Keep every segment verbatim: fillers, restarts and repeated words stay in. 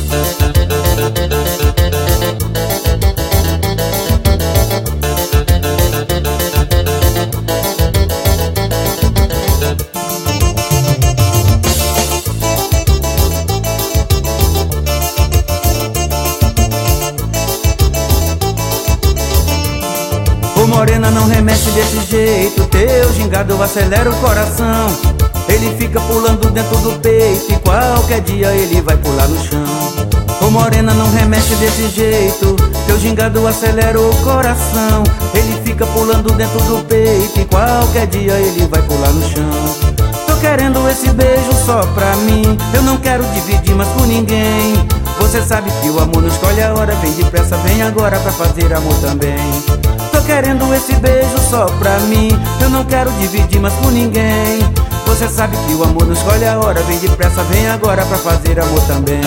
Ô morena, não remexe desse jeito, teu gingado acelera o coração. Ele fica pulando dentro do peito e qualquer dia ele vai pular no chão. Ô morena, não remexe desse jeito, teu gingado acelera o coração. Ele fica pulando dentro do peito e qualquer dia ele vai pular no chão. Tô querendo esse beijo só pra mim, eu não quero dividir mais com ninguém. Você sabe que o amor não escolhe a hora, vem depressa, vem agora pra fazer amor também. Tô querendo esse beijo só pra mim, eu não quero dividir mais com ninguém. Você sabe que o amor não escolhe a hora, vem depressa, vem agora pra fazer amor também.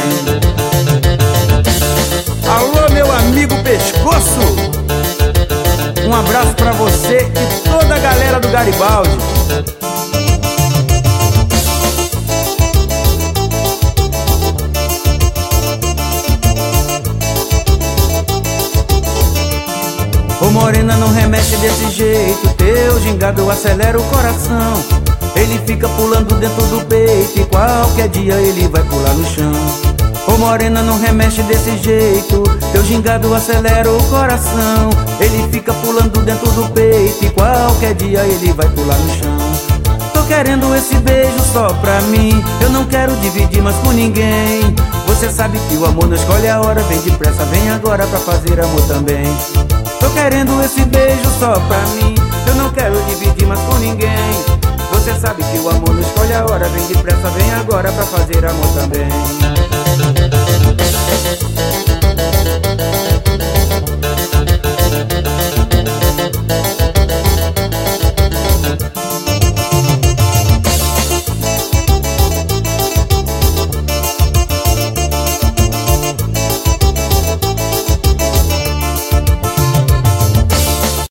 Alô, meu amigo Pescoço, um abraço pra você e toda a galera do Garibaldi. Ô morena, não remexe desse jeito, teu gingado acelera o coração. Ele fica pulando dentro do peito e qualquer dia ele vai pular no chão. Ô morena, não remexe desse jeito, teu gingado acelera o coração. Ele fica pulando dentro do peito e qualquer dia ele vai pular no chão. Tô querendo esse beijo só pra mim, eu não quero dividir mais com ninguém. Você sabe que o amor não escolhe a hora, vem depressa, vem agora pra fazer amor também. Tô querendo esse beijo só pra mim, eu não quero dividir mais com ninguém. Você sabe que o amor não escolhe a hora, vem depressa, vem agora pra fazer amor também.